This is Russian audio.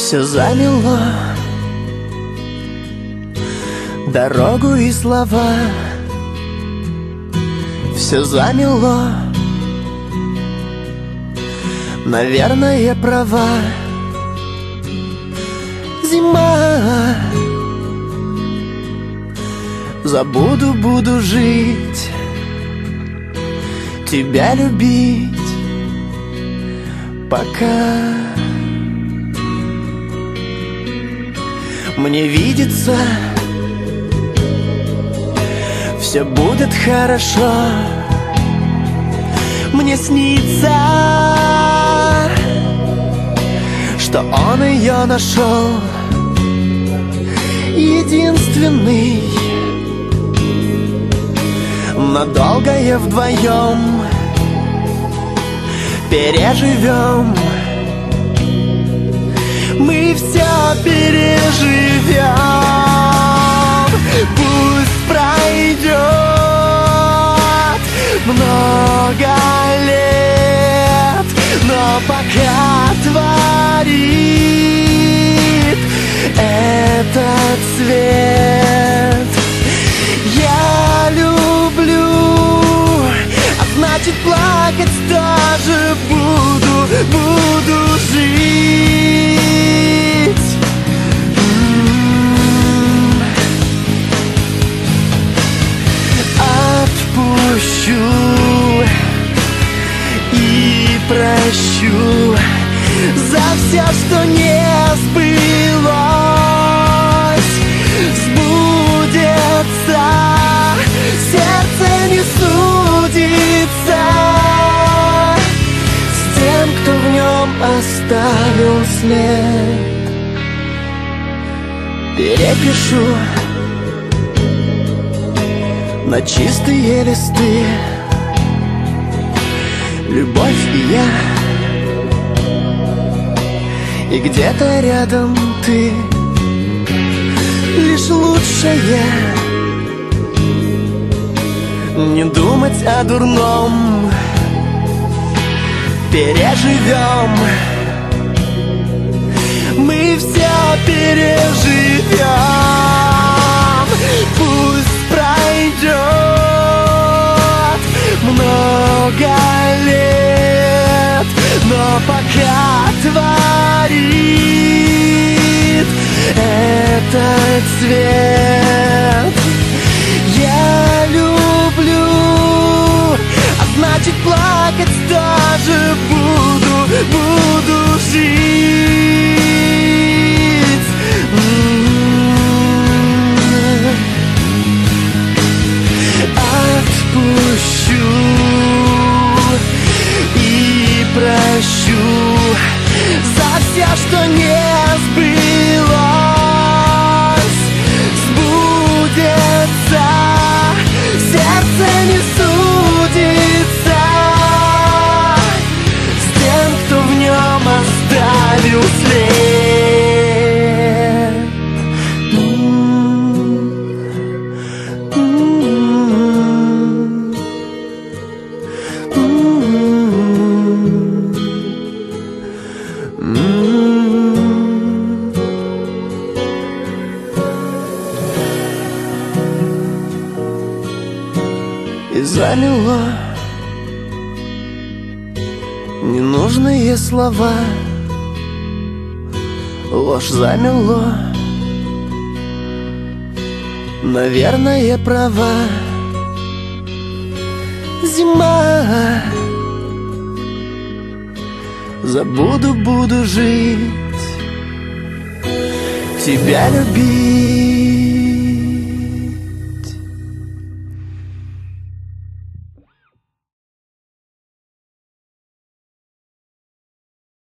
Все замело, дорогу и слова. Все замело, наверное, права. Зима, забуду, буду жить, тебя любить пока. Мне видится, все будет хорошо. Мне снится, что он ее нашел, единственный. Но долгое вдвоем переживем. Мы все переживем. Пусть пройдет много лет, но пока творит этот цвет. Я люблю, а значит плакать тоже буду жить. Отпущу и прощу за все, что не сбылось. Сбудется, сердце не судится с тем, кто в нем оставил след. Перепишу на чистые листы любовь и я, и где-то рядом ты. Лишь лучшее не думать о дурном. Переживем, мы все переживем. Пусть пройдет много лет, но пока творит этот цвет. Я люблю, а значит плакать тоже буду жить. Отпущу и прощу за все, что не сбылось. Сбудется, сердце не судится с тем, кто в нем оставил след. И замело ненужные слова, ложь замело, наверное, права. Зима, забуду, буду жить, тебя любить.